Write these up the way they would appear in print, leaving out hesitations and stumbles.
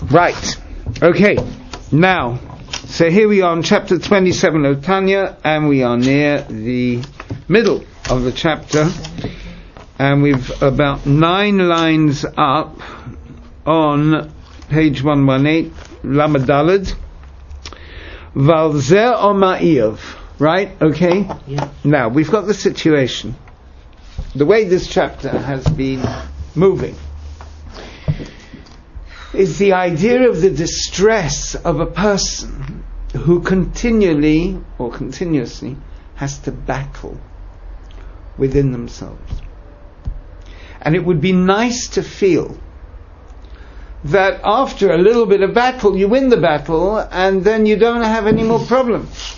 Right. Okay. Now, so here we are in chapter 27 of Tanya, and we are near the middle of the chapter, and we've about 9 lines up on page 118, Lamed Daled. Valzeh Oma'iev. Right? Okay? Yeah. Now, we've got the situation. The way this chapter has been moving is the idea of the distress of a person who continually or continuously has to battle within themselves. And it would be nice to feel that after a little bit of battle you win the battle and then you don't have any more problems.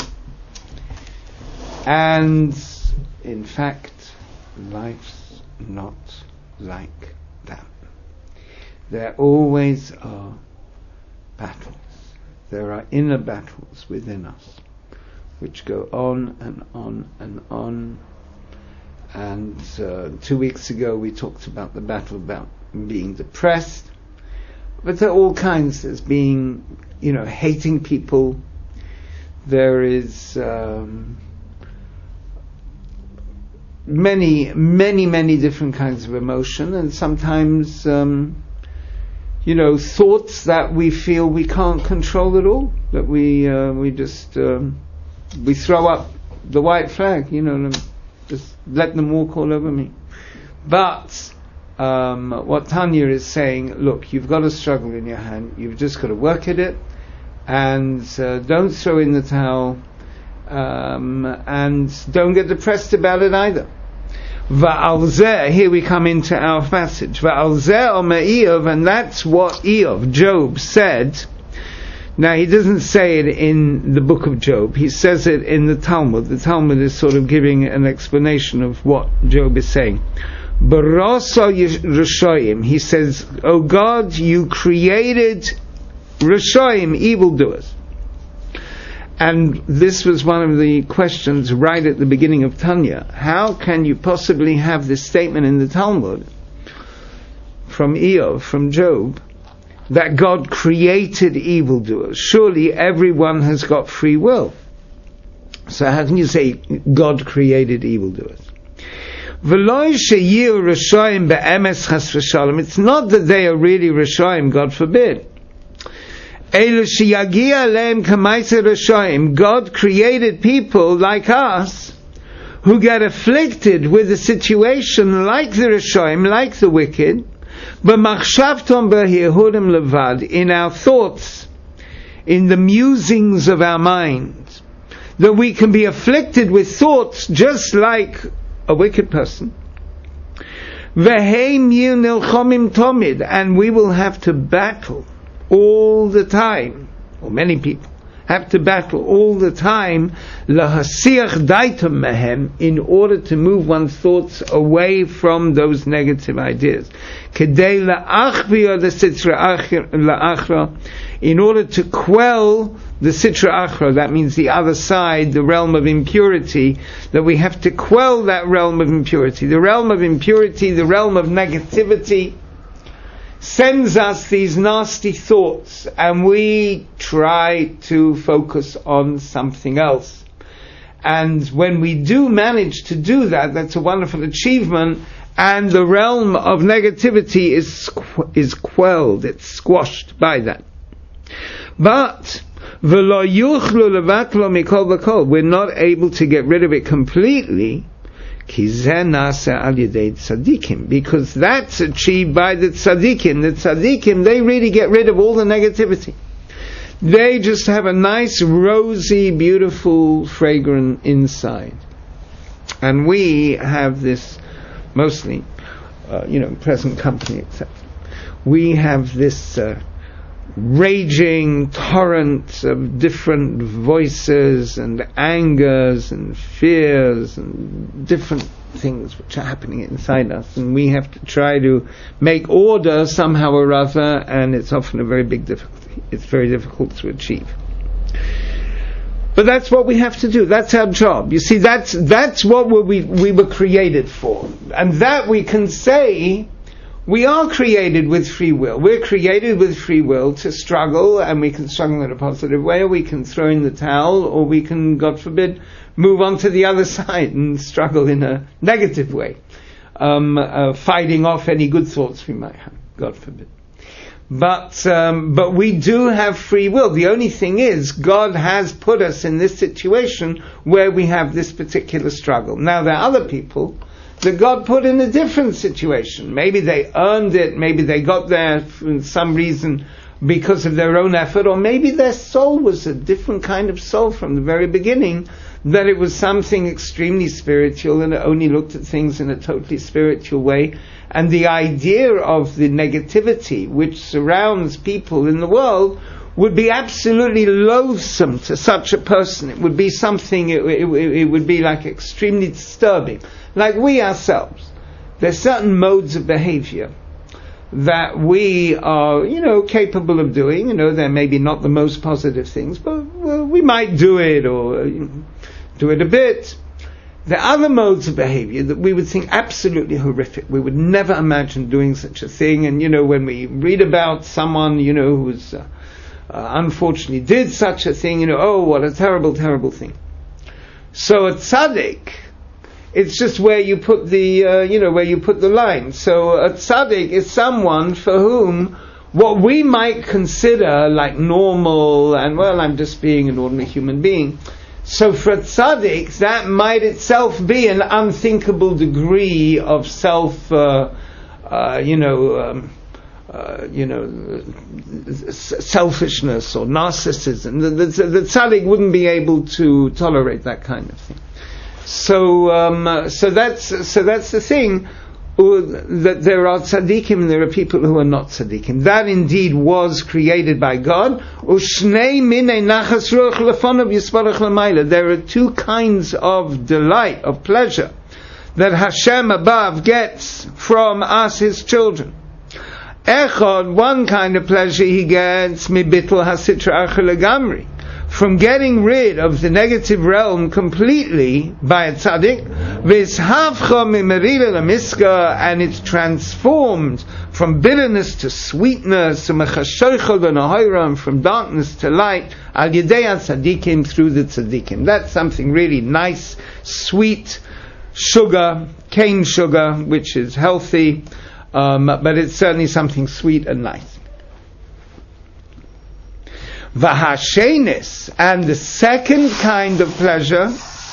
And in fact, life's not like that. There always are battles. There are inner battles within us which go on and on and on. And 2 weeks ago we talked about the battle about being depressed. But there are all kinds. There's being, hating people. There is many different kinds of emotion, and sometimes thoughts that we feel we can't control at all, that we just we throw up the white flag, just let them walk all over me. But what Tanya is saying, look, you've got a struggle in your hand, you've just got to work at it, and don't throw in the towel, and don't get depressed about it either. Va'alzeh, here we come into our passage. Va'alzeh Omer Eov, and that's what Eov, Job, said. Now he doesn't say it in the book of Job, he says it in the Talmud. The Talmud is sort of giving an explanation of what Job is saying. Barasa Rishoyim, he says, O God, you created Rishoyim, evildoers. And this was one of the questions right at the beginning of Tanya. How can you possibly have this statement in the Talmud from Eov, from Job, that God created evildoers? Surely everyone has got free will. So how can you say God created evildoers? It's not that they are really Rishoyim, God forbid. God created people like us who get afflicted with a situation like the Rishoyim, like the wicked, in our thoughts, in the musings of our minds, that we can be afflicted with thoughts just like a wicked person. And we will have to battle all the time, or many people have to battle all the time, in order to move one's thoughts away from those negative ideas. In order to quell the Sitra Achra, that means the other side, the realm of impurity, that we have to quell that realm of impurity. The realm of impurity, the realm of negativity, sends us these nasty thoughts, and we try to focus on something else. And when we do manage to do that, that's a wonderful achievement, and the realm of negativity is quelled, it's squashed by that. But we're not able to get rid of it completely, because that's achieved by the tzaddikim. The tzaddikim, they really get rid of all the negativity. They just have a nice, rosy, beautiful, fragrant inside. And we have this, mostly, present company, etc. We have this raging torrent of different voices and angers and fears and different things which are happening inside us, and we have to try to make order somehow or other, and it's often a very big difficulty. It's very difficult to achieve. But that's what we have to do. That's our job. You see, that's what we were created for. And that we can say we are created with free will. We're created with free will to struggle, and we can struggle in a positive way, or we can throw in the towel, or we can, God forbid, move on to the other side and struggle in a negative way, fighting off any good thoughts we might have, God forbid. But we do have free will. The only thing is, God has put us in this situation where we have this particular struggle. Now, there are other people that God put in a different situation. Maybe they earned it, maybe they got there for some reason because of their own effort, or maybe their soul was a different kind of soul from the very beginning, that it was something extremely spiritual and it only looked at things in a totally spiritual way. And the idea of the negativity which surrounds people in the world would be absolutely loathsome to such a person. It would be something, it would be like extremely disturbing. Like we ourselves, there's certain modes of behavior that we are, capable of doing. They're maybe not the most positive things, but we might do it, or do it a bit. There are other modes of behavior that we would think absolutely horrific. We would never imagine doing such a thing. And, when we read about someone, who was unfortunately did such a thing, oh, what a terrible, terrible thing. So a tzaddik, it's just where you put the, where you put the line. So a tzaddik is someone for whom what we might consider like normal, and well, I'm just being an ordinary human being. So for a tzaddik, that might itself be an unthinkable degree of selfishness or narcissism. The tzaddik wouldn't be able to tolerate that kind of thing. So that's the thing. That there are tzaddikim and there are people who are not tzaddikim. That indeed was created by God. There are two kinds of delight, of pleasure, that Hashem above gets from us, His children. Echad, one kind of pleasure He gets, mibitl hasitra achel legamri, from getting rid of the negative realm completely by a tzaddik, and it's transformed from bitterness to sweetness, and from darkness to light, al yedei tzaddikim, through the tzaddikim. That's something really nice, sweet sugar, cane sugar, which is healthy, but it's certainly something sweet and nice. V'hashenis, and the second kind of pleasure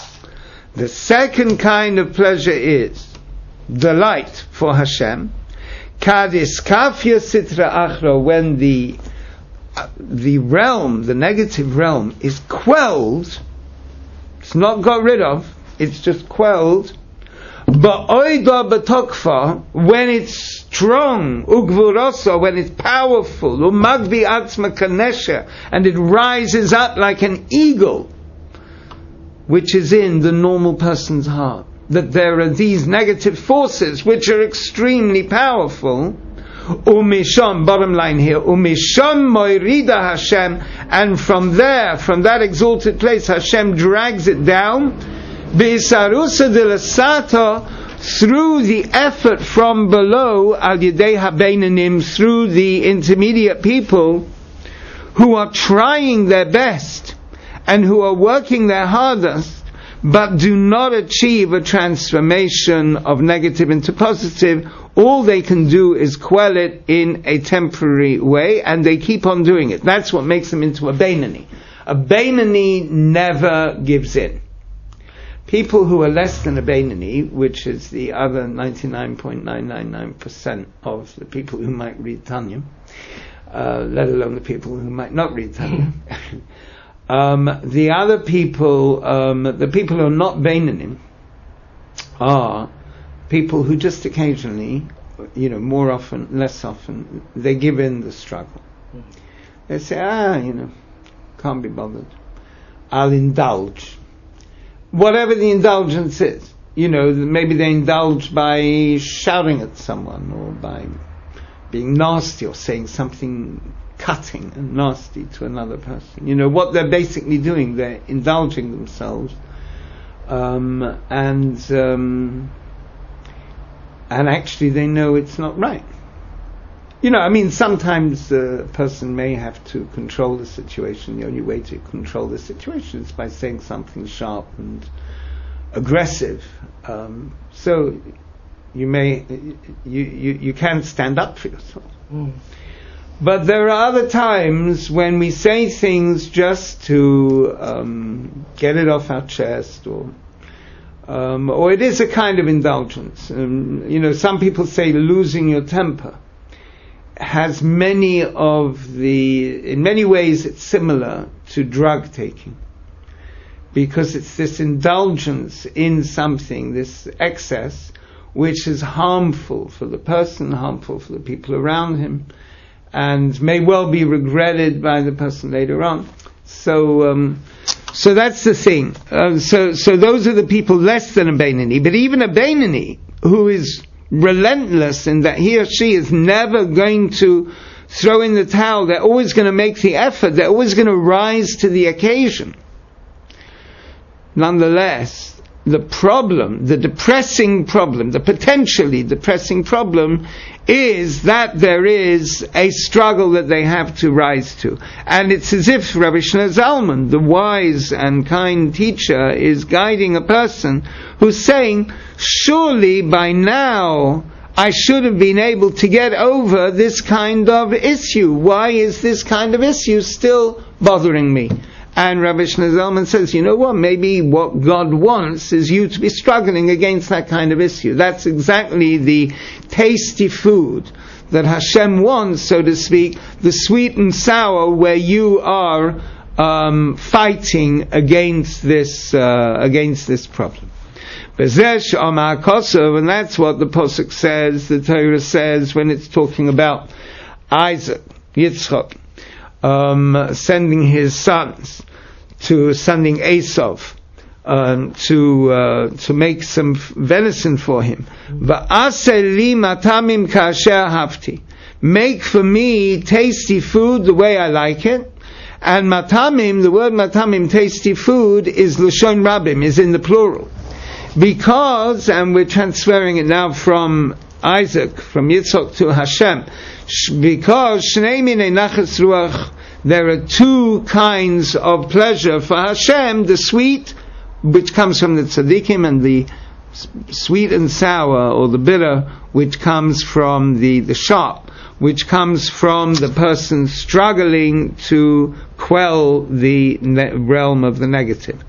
is delight for Hashem. Kadiskafya sitra achra, when the realm, the negative realm, is quelled. It's not got rid of, it's just quelled. Ba'oida b'tokfa, when it's strong, ugvurasa, when it's powerful, umagvi atzma kanesha, and it rises up like an eagle, which is in the normal person's heart. That there are these negative forces which are extremely powerful. Umisham, bottom line here, umisham moirida Hashem, and from there, from that exalted place, Hashem drags it down. B'isarusa de l'sata, through the effort from below, al yedei habeinanim, through the intermediate people who are trying their best and who are working their hardest, but do not achieve a transformation of negative into positive. All they can do is quell it in a temporary way, and they keep on doing it. That's what makes them into a Beinani. A Beinani never gives in. People who are less than a Beinani, which is the other 99.999% of the people who might read Tanya, let alone the people who might not read Tanya, the other people, the people who are not Beinani, are people who just occasionally, more often, less often, they give in the struggle. They say, can't be bothered. I'll indulge. Whatever the indulgence is. Maybe they indulge by shouting at someone, or by being nasty, or saying something cutting and nasty to another person. What they're basically doing, they're indulging themselves. And actually they know it's not right. Sometimes a person may have to control the situation. The only way to control the situation is by saying something sharp and aggressive. So you can stand up for yourself. But there are other times when we say things just to get it off our chest, or it is a kind of indulgence. Some people say losing your temper has in many ways it's similar to drug taking, because it's this indulgence in something, this excess, which is harmful for the person, harmful for the people around him, and may well be regretted by the person later on. So that's the thing. So those are the people less than a Beinoni. But even a Beinoni, who is relentless in that he or she is never going to throw in the towel, they're always going to make the effort, they're always going to rise to the occasion. Nonetheless, the potentially depressing problem, is that there is a struggle that they have to rise to. And it's as if Rabbi Shneur Zalman, the wise and kind teacher, is guiding a person who's saying, surely by now I should have been able to get over this kind of issue. Why is this kind of issue still bothering me? And Rabbi Shneur Zalman says, you know what, maybe what God wants is you to be struggling against that kind of issue. That's exactly the tasty food that Hashem wants, so to speak, the sweet and sour, where you are fighting against this problem. And that's what the Pasuk says, the Torah says, when it's talking about Isaac, Yitzchak, sending his sons, sending Esav to make some venison for him. Make for me tasty food the way I like it. And matamim, the word matamim, tasty food, is Lashon Rabim, is in the plural. Because, and we're transferring it now from Isaac, from Yitzchak to Hashem, because Shnei Minei Nachas Ruach, there are two kinds of pleasure for Hashem, the sweet, which comes from the tzaddikim, and the sweet and sour, or the bitter, which comes from the sharp, which comes from the person struggling to quell the realm of the negative.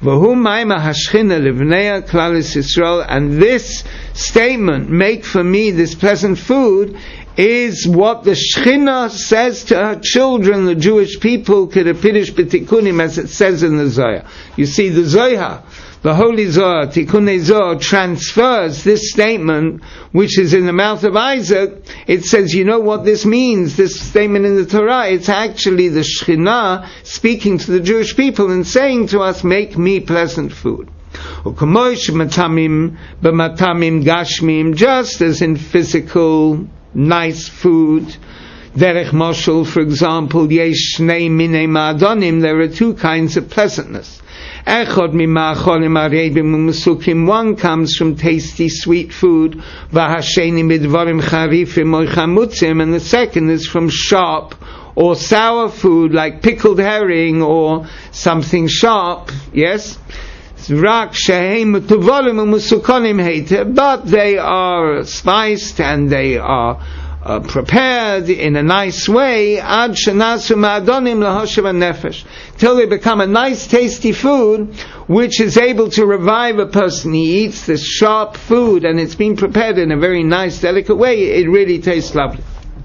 And this statement, make for me this pleasant food, is what the Shechina says to her children, the Jewish people, Kedepidish B'Tikunim, as it says in the Zohar. You see, the Zohar, the Holy Zohar, Tikunei Zohar, transfers this statement, which is in the mouth of Isaac. It says, you know what this means, this statement in the Torah? It's actually the Shechina speaking to the Jewish people and saying to us, make me pleasant food. Just as in physical nice food, derech moshel, for example, yesh shnei minei ma'adonim, there are two kinds of pleasantness. Echad mima'acholim arebim u'mesukim, one comes from tasty sweet food, v'hasheni midvarim charifim or chamutzim, and the second is from sharp or sour food, like pickled herring or something sharp, yes? But they are spiced and they are prepared in a nice way till they become a nice tasty food which is able to revive a person. He eats this sharp food and it's been prepared in a very nice, delicate way. It really tastes lovely.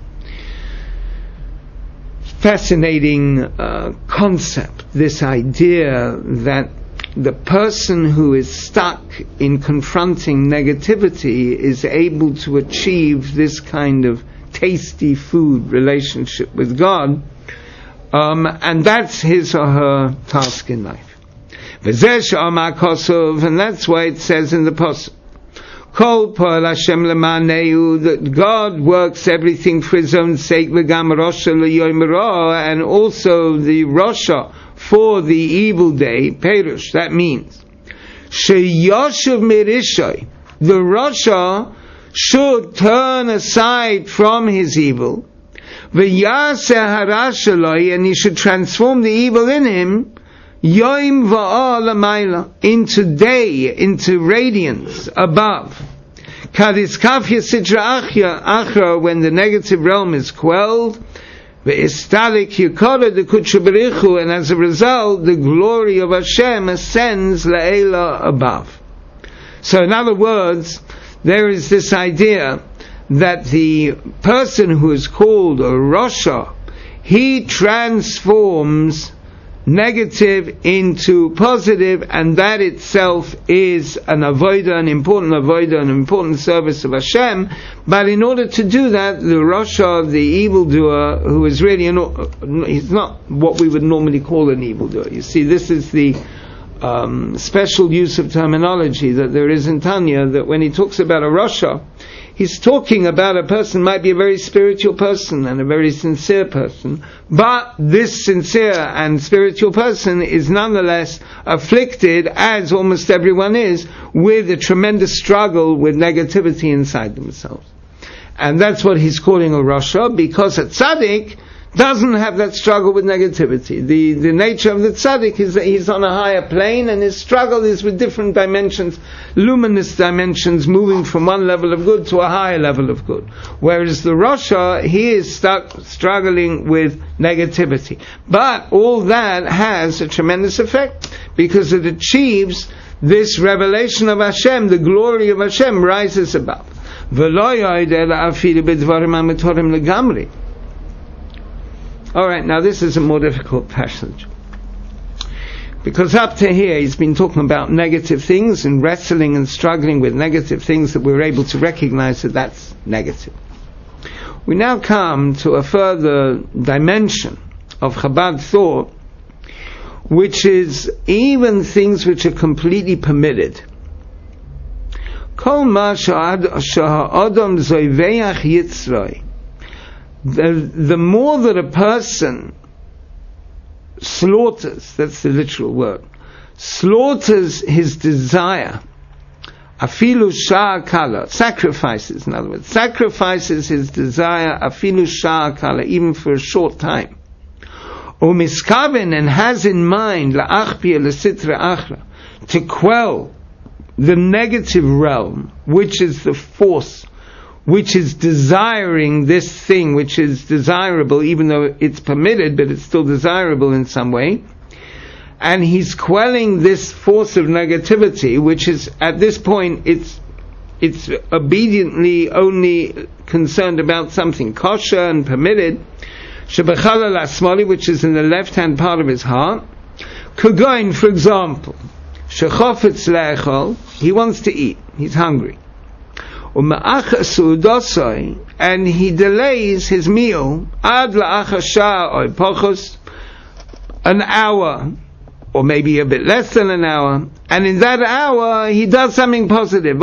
Fascinating concept, this idea that the person who is stuck in confronting negativity is able to achieve this kind of tasty food relationship with God, and that's his or her task in life. And that's why it says in the Pasuk, that God works everything for His own sake, and also the Rosha, for the evil day, Perush. That means, Sheyoshev Mirishai, the Rasha should turn aside from his evil, v'yaseh harasha lo, and he should transform the evil in him, yoim va'ah lamayla, into day, into radiance above. Kadiskafya sitra achra, when the negative realm is quelled, ve'istalik yukara de kutshaberichu, and as a result, the glory of Hashem ascends la'ela above. So in other words, there is this idea that the person who is called a Rasha, he transforms negative into positive, and that itself is an avodah, an important service of Hashem. But in order to do that, the Rasha, the evildoer, who is really he's not what we would normally call an evildoer. You see, this is the special use of terminology that there is in Tanya, that when he talks about a Rasha, he's talking about a person, might be a very spiritual person and a very sincere person, but this sincere and spiritual person is nonetheless afflicted, as almost everyone is, with a tremendous struggle with negativity inside themselves. And that's what he's calling a Rasha, because a tzaddik doesn't have that struggle with negativity. The nature of the tzaddik is that he's on a higher plane, and his struggle is with different dimensions, luminous dimensions, moving from one level of good to a higher level of good. Whereas the Rasha, he is struggling with negativity. But all that has a tremendous effect, because it achieves this revelation of Hashem, the glory of Hashem rises above. Alright, now this is a more difficult passage. Because up to here he's been talking about negative things and wrestling and struggling with negative things that we're able to recognize that that's negative. We now come to a further dimension of Chabad thought, which is even things which are completely permitted. Kol ma sha'adam zoiveach yitzroi. The more that a person slaughters, that's the literal word, slaughters his desire, afilu sha'akala, sacrifices, in other words, sacrifices his desire, afilu sha'akala, even for a short time, umiskaven, and has in mind, la'achpia l'sitra achra, to quell the negative realm, which is the force which is desiring this thing, which is desirable, even though it's permitted, but it's still desirable in some way. And he's quelling this force of negativity, which is, at this point, it's obediently only concerned about something kosher and permitted, shebechalal asmali, which is in the left-hand part of his heart. Kugoin, for example, shechofetz le'echol, he wants to eat, he's hungry. And he delays his meal ad or pochos, an hour, or maybe a bit less than an hour, and in that hour he does something positive.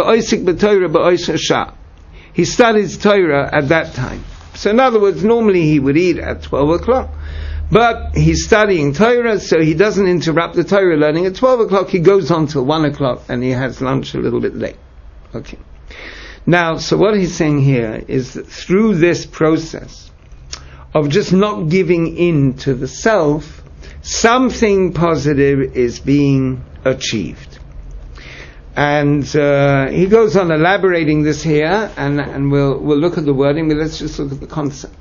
He studies Torah at that time. So in other words, normally he would eat at 12 o'clock, but he's studying Torah, so he doesn't interrupt the Torah learning at 12 o'clock. He goes on till 1 o'clock and he has lunch a little bit late. Okay. Now, so what he's saying here is that through this process of just not giving in to the self, something positive is being achieved. And he goes on elaborating this here, and we'll look at the wording, but let's just look at the concept.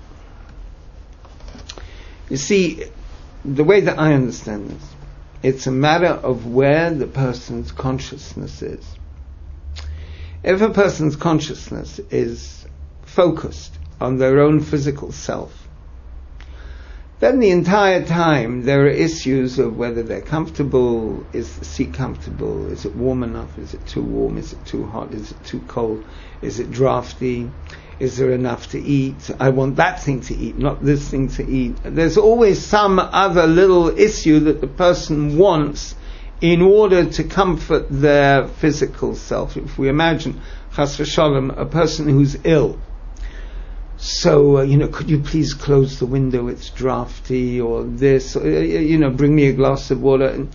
You see, the way that I understand this, it's a matter of where the person's consciousness is. If a person's consciousness is focused on their own physical self, then the entire time there are issues of whether they're comfortable, is the seat comfortable, is it warm enough, is it too warm, is it too hot, is it too cold, is it drafty, is there enough to eat, I want that thing to eat, not this thing to eat. There's always some other little issue that the person wants in order to comfort their physical self. If we imagine, chas v'shalom, a person who's ill, so, could you please close the window, it's drafty, or this, bring me a glass of water.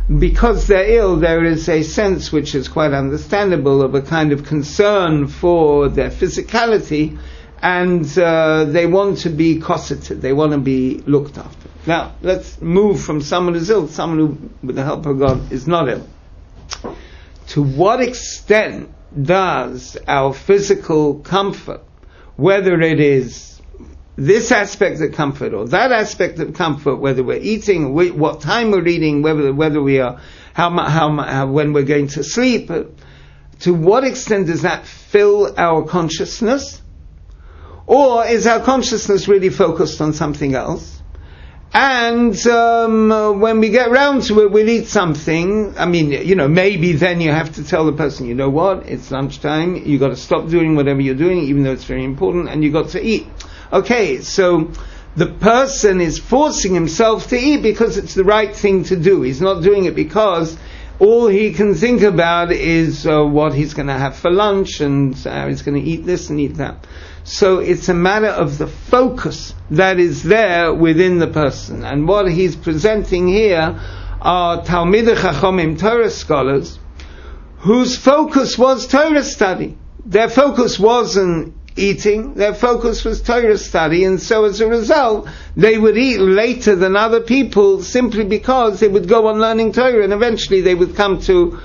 because they're ill, there is a sense which is quite understandable of a kind of concern for their physicality, and they want to be cosseted, they want to be looked after. Now, let's move from someone who's ill to someone who, with the help of God, is not ill. To what extent does our physical comfort, whether it is this aspect of comfort or that aspect of comfort, whether we're eating, what time we're eating, whether we are, when we're going to sleep, to what extent does that fill our consciousness? Or is our consciousness really focused on something else? And when we get round to it, we'll eat something. I mean, maybe then you have to tell the person, you know what, it's lunchtime, you got to stop doing whatever you're doing, even though it's very important, and you got to eat. Okay, so the person is forcing himself to eat because it's the right thing to do. He's not doing it because all he can think about is what he's going to have for lunch, and how he's going to eat this and eat that. So it's a matter of the focus that is there within the person. And what he's presenting here are Talmidei Chachomim, Torah scholars, whose focus was Torah study. Their focus wasn't eating, their focus was Torah study, and so as a result, they would eat later than other people simply because they would go on learning Torah, and eventually they would come to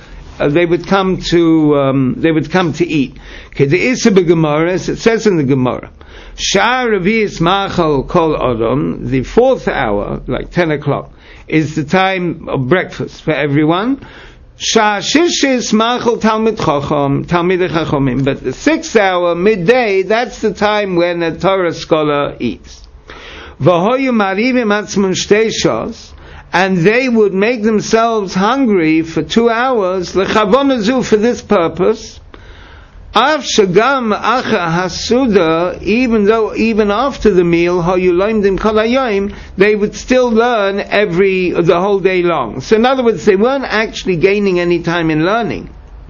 eat. As it says in the Gemara, Sha'ar Revi'is Ma'achal Kol Odom, the fourth hour, like 10 o'clock, is the time of breakfast for everyone. Sha'ar Shishis Ma'achal Talmidei Chachomim, but the sixth hour, midday, that's the time when a Torah scholar eats. V'hoyu marivim atzmon shtei shos, and they would make themselves hungry for 2 hours, l'chavonazu, for this purpose. Av shagam acha hasuda, even after the meal, hoyu loimdim kol hayoim, they would still learn the whole day long. So in other words, they weren't actually gaining any time in learning.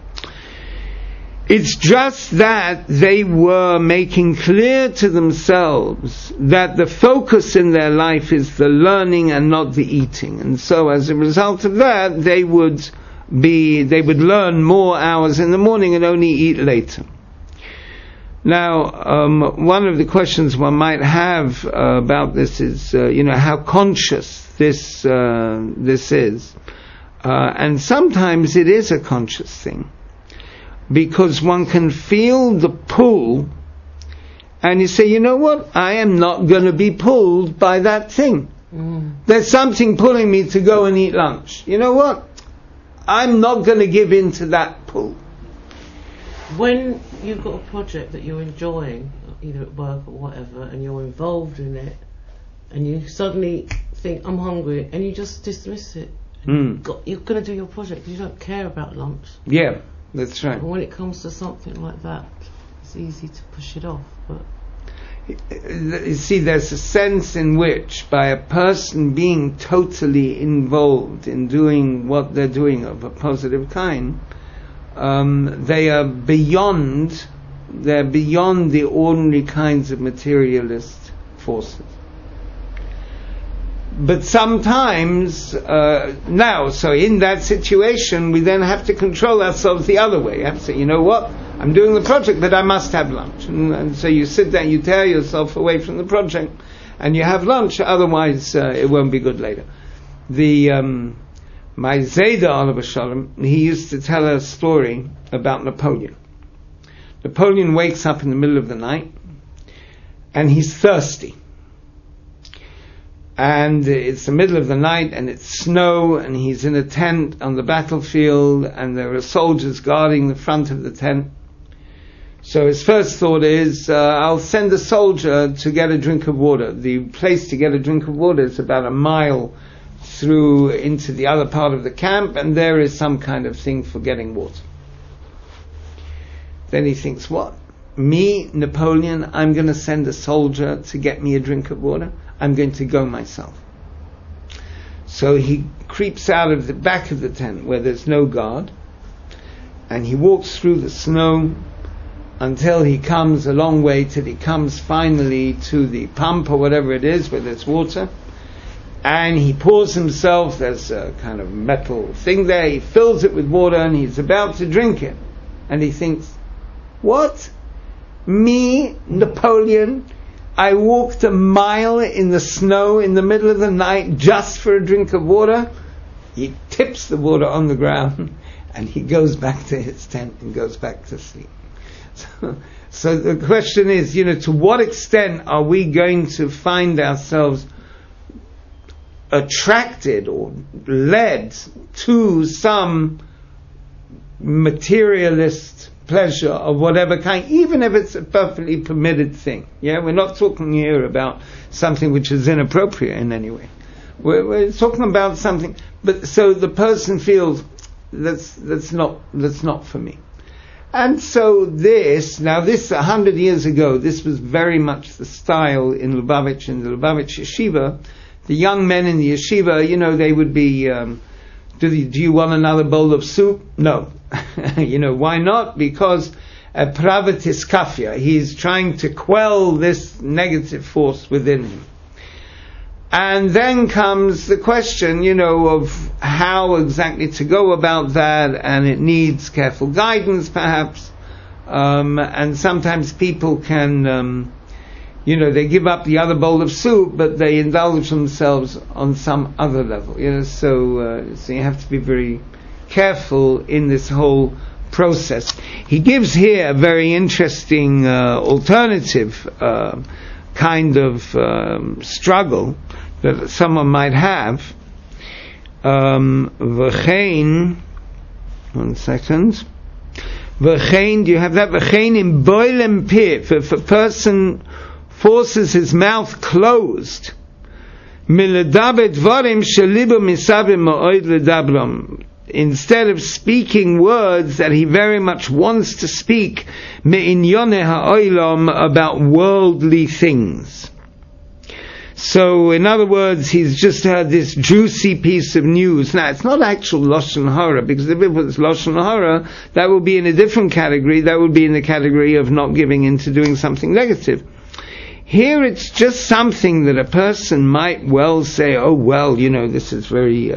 It's just that they were making clear to themselves that the focus in their life is the learning and not the eating. And so as a result of that, they would learn more hours in the morning and only eat later. Now, one of the questions one might have about this is, how conscious this is. And sometimes it is a conscious thing, because one can feel the pull, and you say, you know what, I am not going to be pulled by that thing. There's something pulling me to go and eat lunch. You know what, I'm not going to give in to that pull. When you've got a project that you're enjoying, either at work or whatever, and you're involved in it, and you suddenly think, I'm hungry, and you just dismiss it. You're going to do your project, you don't care about lunch. Yeah. That's right. And when it comes to something like that, it's easy to push it off. But you see, there's a sense in which, by a person being totally involved in doing what they're doing of a positive kind, they are beyond the ordinary kinds of materialist forces. But sometimes, so in that situation, we then have to control ourselves the other way. You have to say, you know what, I'm doing the project, but I must have lunch. And so you sit there, you tear yourself away from the project, and you have lunch, otherwise it won't be good later. My Zayda, Oliver Shalom, he used to tell a story about Napoleon. Napoleon wakes up in the middle of the night, and he's thirsty. And it's the middle of the night, and it's snow, and he's in a tent on the battlefield, and there are soldiers guarding the front of the tent. So his first thought is, I'll send a soldier to get a drink of water. The place to get a drink of water is about a mile through into the other part of the camp, and there is some kind of thing for getting water. Then he thinks, what? Me, Napoleon, I'm going to send a soldier to get me a drink of water? I'm going to go myself. So he creeps out of the back of the tent where there's no guard, and he walks through the snow until he comes a long way till he comes finally to the pump or whatever it is where there's water, and he pours himself, there's a kind of metal thing there, he fills it with water and he's about to drink it. And he thinks, what? Me, Napoleon, I walked a mile in the snow in the middle of the night just for a drink of water? He tips the water on the ground and he goes back to his tent and goes back to sleep. So the question is, to what extent are we going to find ourselves attracted or led to some materialist pleasure of whatever kind, even if it's a perfectly permitted thing. Yeah, we're not talking here about something which is inappropriate in any way. We're talking about something, but so the person feels that's not for me. And so this 100 years ago, this was very much the style in the Lubavitch Yeshiva. The young men in the yeshiva, they would be, do you want another bowl of soup? No. Why not? Because Pravitis Kafya, he's trying to quell this negative force within him. And then comes the question, of how exactly to go about that, and it needs careful guidance, perhaps. And sometimes people can, they give up the other bowl of soup, but they indulge themselves on some other level. So you have to be very careful in this whole process. He gives here a very interesting alternative kind of struggle that someone might have. V'chein, one second. V'chein, do you have that? V'chein in boilem pif, if a person forces his mouth closed, miledaber dvarim shelibo misabim ma'od ledabram, instead of speaking words that he very much wants to speak, me'inyone ha'olam, about worldly things. So, in other words, he's just heard this juicy piece of news. Now, it's not actual Lashon Hara, because if it was Lashon Hara, that would be in a different category. That would be in the category of not giving in to doing something negative. Here, it's just something that a person might well say, oh, well, this is very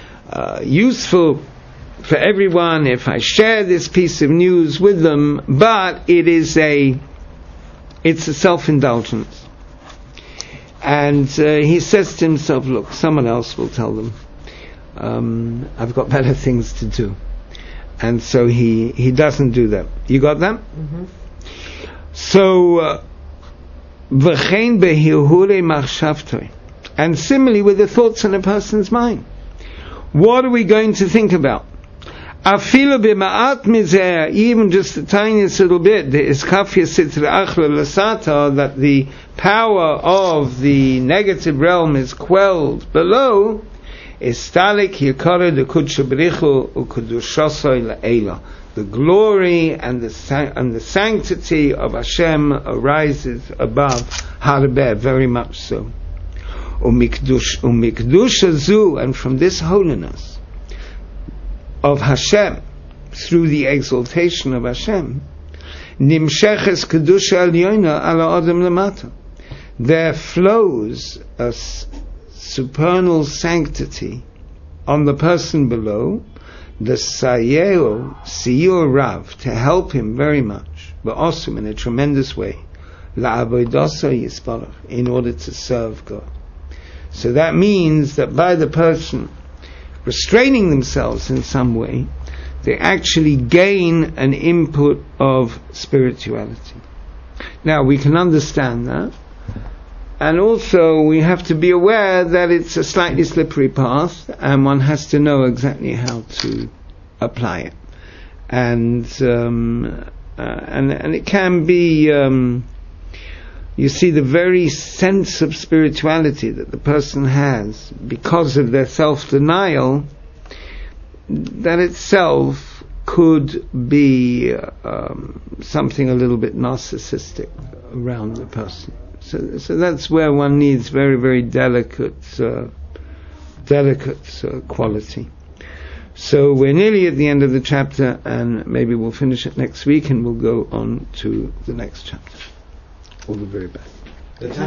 useful for everyone if I share this piece of news with them, but it's a self-indulgence. And he says to himself, look, someone else will tell them. I've got better things to do. And so he doesn't do that. You got that? Mm-hmm. So, v'chein behirhure machshavtoi. And similarly with the thoughts in a person's mind. What are we going to think about? Afilu b'ma'at mizeh, even just the tiniest little bit, the iskafya sitra achla lasata, that the power of the negative realm is quelled below, istalik yikara de kudshabrichu ukudushasoi la'ela. The glory and the sanctity of Hashem arises above harbeh, very much so. Umikdush azu, and from this holiness of Hashem, through the exaltation of Hashem, nimsheches kedusha elyoina ala adam lemata, there flows a supernal sanctity on the person below, the sayeo siyur rav, to help him very much, but also in a tremendous way, la'avodosa yisparach, in order to serve God. So that means that by the person restraining themselves in some way, they actually gain an input of spirituality. Now, we can understand that, and also we have to be aware that it's a slightly slippery path, and one has to know exactly how to apply it. And it can be, you see, the very sense of spirituality that the person has because of their self-denial, that itself could be something a little bit narcissistic around the person. So that's where one needs very, very delicate quality. So we're nearly at the end of the chapter, and maybe we'll finish it next week and we'll go on to the next chapter. All the very best.